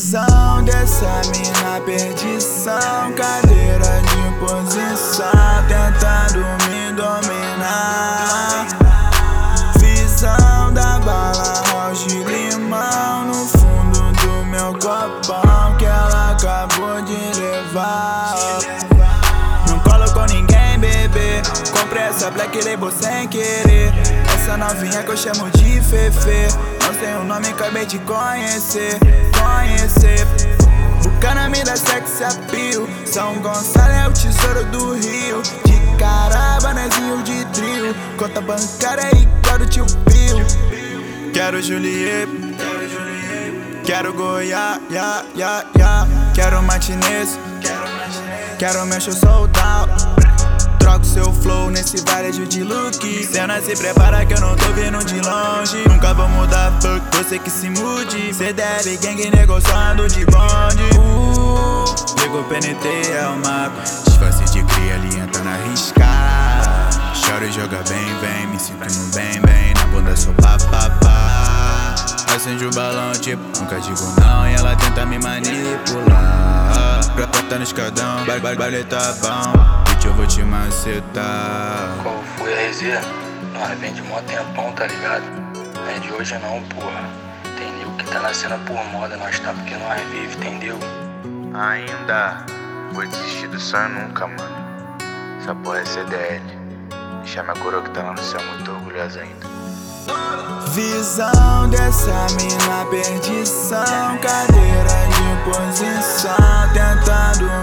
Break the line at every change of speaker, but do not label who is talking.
Visão dessa mina perdição, cadeira de posição, tentando me dominar. Visão da bala roxa e limão no fundo do meu copão que ela acabou de levar. Não colo com ninguém, bebê, comprei essa Black Label sem querer. Essa novinha que eu chamo de Fefe, não sei o nome, acabei de conhecer. Bucana me dá sex appeal, São Gonçalo é o tesouro do Rio. De Carabanezinho de trio, conta bancária igual do tio Pio. Quero Juliette, quero Goiás, quero matinês, quero meu show sold out. Troco seu flow nesse varejo de look. Cena se prepara que eu não tô vindo de longe. Nunca vou mudar, fuck, você que se mude. CDL, gang negociando de bonde. Ligou PNT, é o mapa. Disfarce de cria, ali entra na riscar. Chora e joga bem, vem, me sinto no bem, na bunda sou papapá. Acende o balão, tipo, nunca digo não. E ela tenta me manipular. Tá no escadão, baile tá bom. Eu vou te macetar.
Qual foi a resenha? Nós vem de mó tempão, tá ligado? Não é de hoje não, porra. Entendeu? Que tá na cena por moda, nós tá porque nós vive, entendeu?
Ainda vou desistir do sonho nunca, mano. Essa porra é CDL. Deixa minha coroa que tá lá no céu muito orgulhosa ainda.
Visão dessa mina perdição, cadeira de posição, tentando